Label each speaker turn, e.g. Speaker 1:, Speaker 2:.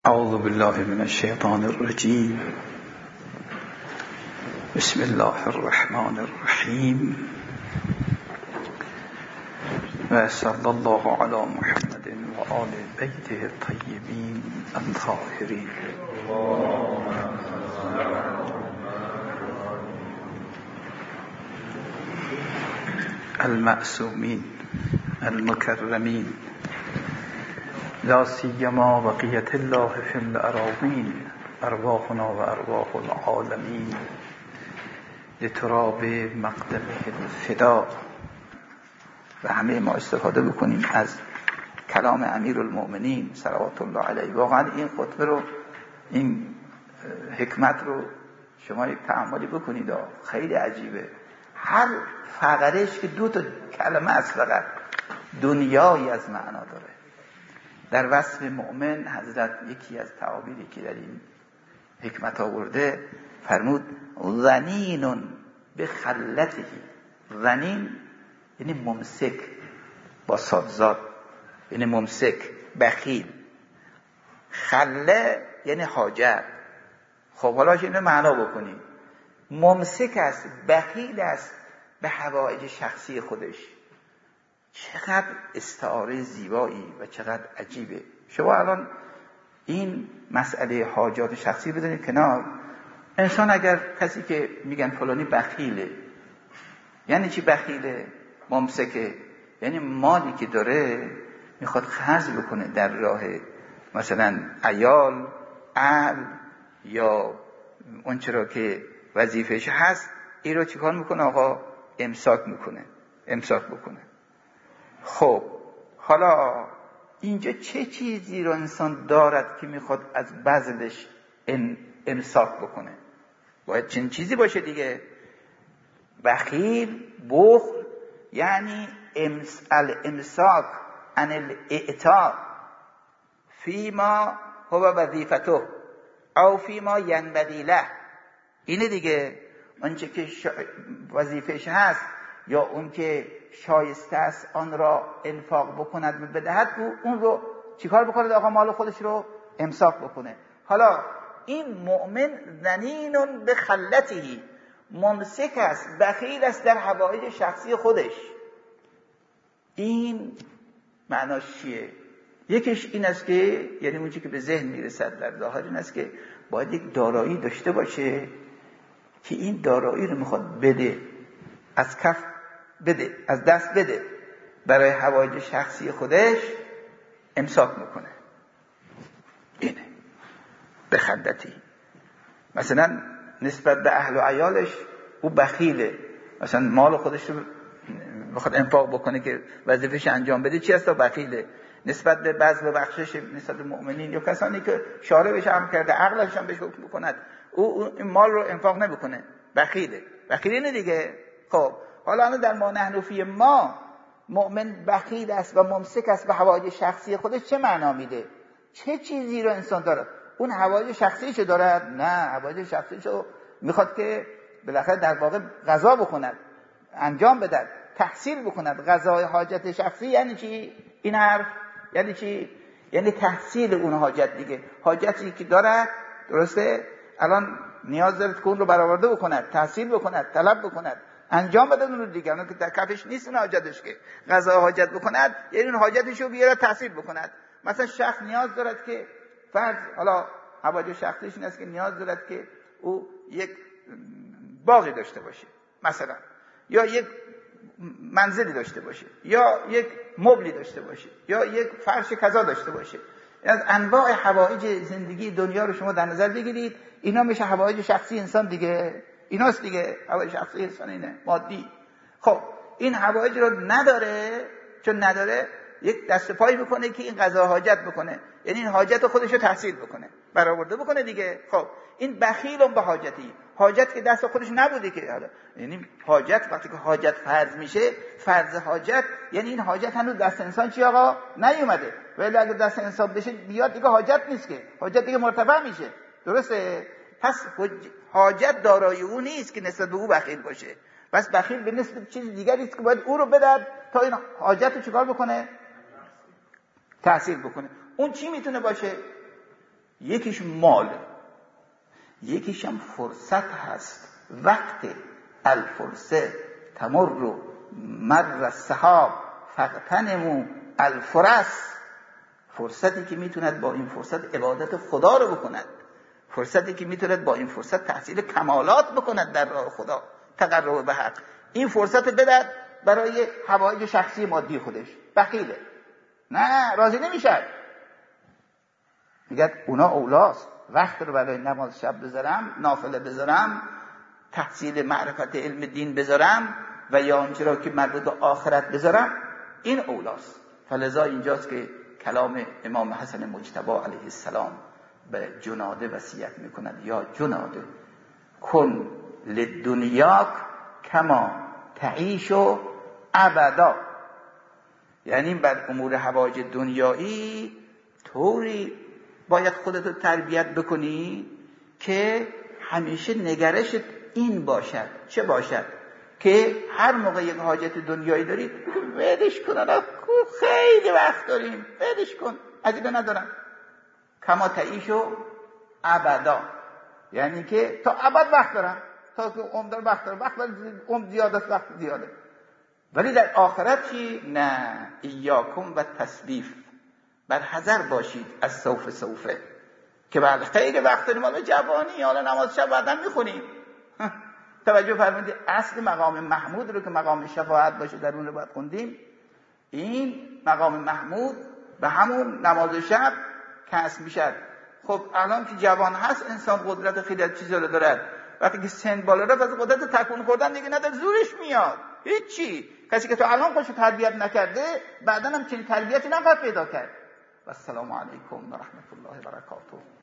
Speaker 1: اعوذ بالله من الشیطان الرجیم. بسم الله الرحمن الرحیم و صلی الله علی محمد و آل بیته الطیبین الطاهرین. المعصومین المکرمین لا سیما بقیت الله فی الاراضین ارواحنا و ارواح العالمین لتراب مقدمه الفدا. و همه ما استفاده بکنیم از کلام امیرالمؤمنین صلوات الله علیه. واقعا این خطبه رو، این حکمت رو شما یک تأملی بکنید، خیلی عجیبه. هر فقرهش که دو تا کلمه است، فقط دنیایی از معنا داره. در وصف مؤمن حضرت یکی از تعابیری که در این حکمت آورده فرمود ظنین بخلته. ظنین یعنی ممسک با صادزاد، یعنی ممسک، بخیل. خله یعنی حاجت. خب حالا اینو معنا بکنیم. ممسک است، بخیل است به حوائج شخصی خودش. چقدر استعاره زیبایی و چقدر عجیبه. شما الان این مسئله حاجات شخصی بدونید کنار. انسان اگر کسی که میگن فلانی بخیله، یعنی چی بخیله؟ ممسکه، یعنی مالی که داره میخواد خرج بکنه در راه مثلا عیال، اهل یا اون چرا که وظیفهش هست، این رو چیکار میکنه؟ آقا امساک بکنه. خب حالا اینجا چه چیزی رو انسان دارد که میخواد از بذلش امساک بکنه؟ باید چنین چیزی باشه دیگه. بخیل، بخل یعنی الامساک عن الاعطاء فیما هو وظیفته او فیما ینبغی له. اینه دیگه، اونچه که وظیفهش هست یا اون که شایسته است آن را انفاق بکند و بدهد، اون رو چیکار بکنه؟ آقا مال خودش رو امساک بکنه. حالا این مؤمن ظنین بخلته، ممسک است، بخیل است در حوائج شخصی خودش. این معناش چیه؟ یکیش این است که یعنی اونچه که به ذهن میرسد در ظاهر این است که باید یک دارایی داشته باشه که این دارایی رو میخواد بده، از کف بده، از دست بده، برای حوائج شخصی خودش امساک میکنه. اینه بخلتی. مثلا نسبت به اهل و عیالش او بخیله، مثلا مال خودش رو بخواد انفاق بکنه که وظیفه‌اش انجام بده، چی هست؟ بخیله. نسبت به بذل و بخشش نسبت به مؤمنین یا کسانی که شارع بهش امر کرده، عقلش هم بهش حکم بکند، او این مال رو انفاق نمیکنه، بخیله. بخیله دیگه. خب حالا در ما نحن فی ما، مؤمن بخیل است و ممسک است به حوائج شخصی خودش. چه معنا میده؟ چه چیزی رو انسان داره؟ اون حوائج شخصیشو دارد؟ نه، حوائج شخصیشو میخواد که بالاخره در واقع قضا بکند، انجام بدهد، تحصیل بکند. قضای حاجت شخصی یعنی چی؟ این حرف یعنی چی؟ یعنی تحصیل اون حاجت دیگه. حاجتی که دارد، درسته، الان نیاز داره که اون رو برآورده بکند، تحصیل بکند، طلب بکند، انجام بده اون رو دیگه. اون که در کفش نیست اون حاجتش که قضای حاجت بکند، یعنی اون حاجتش رو بیاره تحصیل بکند. مثلا شخص نیاز دارد که فرض، حالا حوادث شخصیش این است که نیاز دارد که او یک باغی داشته باشه مثلا، یا یک منزلی داشته باشه، یا یک مبلی داشته باشه، یا یک فرش کذا داشته باشه. از انواع حوائج زندگی دنیا رو شما در نظر بگیرید، اینا میشه حوائج شخصی انسان دیگه. ایناست دیگه حوائج شخصی انسان، اینه مادی. خب این حوائج رو نداره، چون نداره یک دست پای میکنه که این قضا حاجت بکنه، یعنی این حاجت خودش رو تحصیل بکنه، برآورده بکنه دیگه. خب این بخیلم به حاجتی، حاجت که دست خودش نبوده که، یعنی حاجت وقتی که حاجت فرض میشه، فرض حاجت یعنی این حاجت هنوز دست انسان چی آقا نیومده، ولی اگه دست انسان بشه بیاد دیگه حاجت نیست که، حاجت دیگه مرتفع میشه. درسته؟ پس حاجت دارای او نیست که نسبت به او بخیل باشه. پس بخیل به نسبت چیز دیگری است که باید او رو بدهد تا این حاجت رو چیکار بکنه؟ تحصیل بکنه. اون چی میتونه باشه؟ یکیش مال، یکیش هم فرصت هست. وقت الفرصه تمر مر السحاب فاغتنموا الفرص. فرصتی که میتوند با این فرصت عبادت خدا رو بکند، فرصتی که میتوند با این فرصت تحصیل کمالات بکند در راه خدا، تقرب به حق. این فرصت بدد برای حوایج شخصی مادی خودش، بخیله، نه راضی نمیشه، میگه اونا اولاست. وقت رو برای نماز شب بذارم، نافله بذارم، تحصیل معرفت علم دین بذارم و یا آنچه را که مربوط به آخرت بذارم، این اولاست. فلذا اینجاست که کلام امام حسن مجتبی علیه السلام به جناده وصیت میکند: یا جناده کن للدنیاک کما تعیش ابدا. یعنی بر امور حوایج دنیایی طوری باید خودتو تربیت بکنی که همیشه نگرشت این باشد. چه باشد؟ که هر موقع یک حاجت دنیایی داری ولش کن، خیلی وقت داریم، ولش کن، عجیبه ندارم. کما تعیشو ابدا، یعنی که تا ابد وقت دارم، تا که عمر وقت دارم، وقت عمر زیاده است، وقت زیاده. ولی در آخرت چی؟ نه، ایاکم و تسویف، بر حذر باشید از سوفه که بعد خیلی وقت داریم، حالا جوانی، حالا نماز شب بعداً میخونیم. توجه فرمودید اصل مقام محمود رو که مقام شفاعت باشه در اون رو باید خوندیم. این مقام محمود به همون نماز شب کسب میشد. خب الان که جوان هست انسان قدرت خیلی از چیزا رو دارد، وقتی که سن بالا رفت از قدرت تکون خوردن دیگه نداره، زورش میاد هیچی. کسی که تو الان خودشو تربیت نکرده بعداً هم چنین تربیتی نخواهد پیدا کرد. و السلام علیکم و رحمت الله و برکاته.